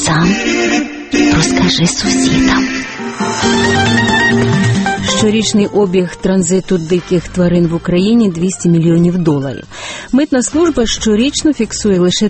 Сам розкажи сусідам. Щорічний обіг транзиту диких тварин в Україні – $200 мільйонів. Митна служба щорічно фіксує лише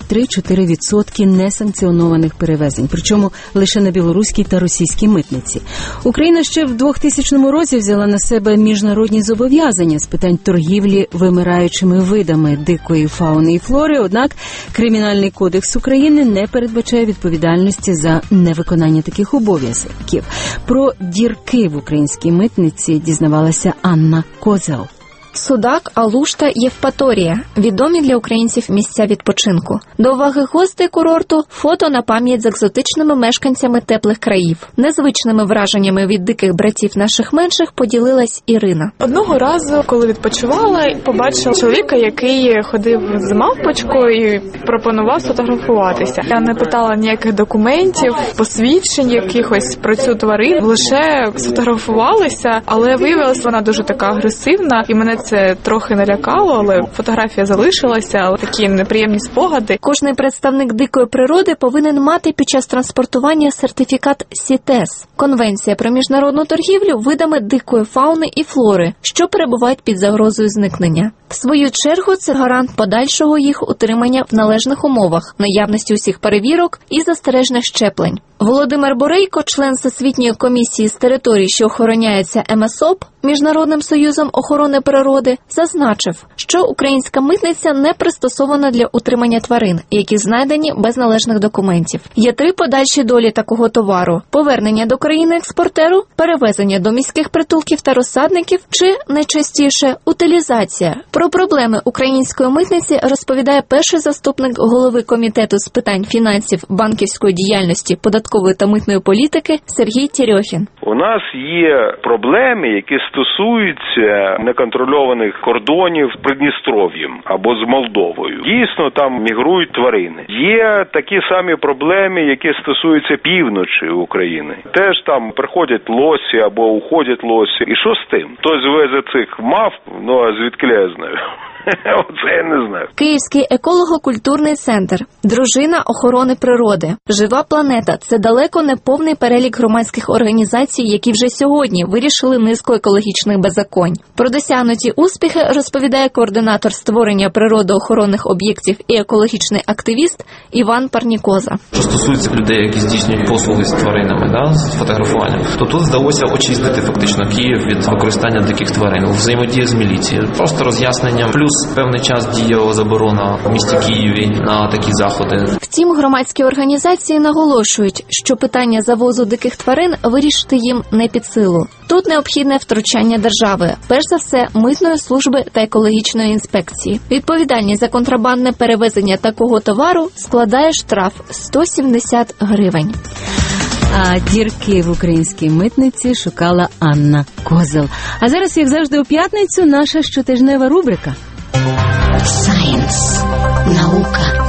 3-4% несанкціонованих перевезень, причому лише на білоруській та російській митниці. Україна ще в 2000 році взяла на себе міжнародні зобов'язання з питань торгівлі вимираючими видами дикої фауни і флори, однак Кримінальний кодекс України не передбачає відповідальності за невиконання таких обов'язків. Про дірки в українській митниці дізнавалася Анна Козел. Судак, Алушта, Євпаторія – відомі для українців місця відпочинку. До уваги гостей курорту – фото на пам'ять з екзотичними мешканцями теплих країв. Незвичними враженнями від диких братів наших менших поділилась Ірина. Одного разу, коли відпочивала, побачила чоловіка, який ходив з мавпочкою і пропонував сфотографуватися. Я не питала ніяких документів, посвідчень якихось про цю тварину, лише сфотографувалися, але виявилася вона дуже така агресивна, і мене це трохи налякало, але фотографія залишилася, але такі неприємні спогади. Кожний представник дикої природи повинен мати під час транспортування сертифікат СІТЕС – Конвенція про міжнародну торгівлю видами дикої фауни і флори, що перебувають під загрозою зникнення. В свою чергу це гарант подальшого їх утримання в належних умовах, наявності усіх перевірок і застережних щеплень. Володимир Борейко, член Всесвітньої комісії з територій, що охороняється МСОП, Міжнародним союзом охорони природи, зазначив, що українська митниця не пристосована для утримання тварин, які знайдені без належних документів. Є 3 подальші долі такого товару – повернення до країни експортеру, перевезення до міських притулків та розсадників чи, найчастіше, утилізація. Про проблеми української митниці розповідає перший заступник голови Комітету з питань фінансів, банківської діяльності, податкової та митної політики Сергій Терьохін. У нас є проблеми, які стосуються неконтрольованих кордонів з Придністров'ям або з Молдовою. Дійсно, там мігрують тварини. Є такі самі проблеми, які стосуються півночі України. Теж там приходять лосі або уходять лосі. І що з тим? Хтось везе цих мавп, ну а звідки я знаю? Оце я не знаю. Київський еколого-культурний центр, дружина охорони природи, жива планета – це далеко не повний перелік громадських організацій, які вже сьогодні вирішили низку екологічних беззаконь. Про досягнуті успіхи розповідає координатор створення природоохоронних об'єктів і екологічний активіст Іван Парнікоза. Що стосується людей, які здійснюють послуги з тваринами, з фотографуванням, то тут вдалося очистити фактично Київ від використання диких тварин, взаємодія з міліцією, просто роз'яснення, плюс певний час діяла заборона в місті Києві на такі заходи. Втім, громадські організації наголошують, що питання завозу диких тварин вирішити їм не під силу. Тут необхідне втручання держави, перш за все, митної служби та екологічної інспекції. Відповідальність за контрабандне перевезення такого товару складає штраф 170 гривень. А дірки в українській митниці шукала Анна Козел. А зараз, як завжди, у п'ятницю наша щотижнева рубрика. Science. Наука.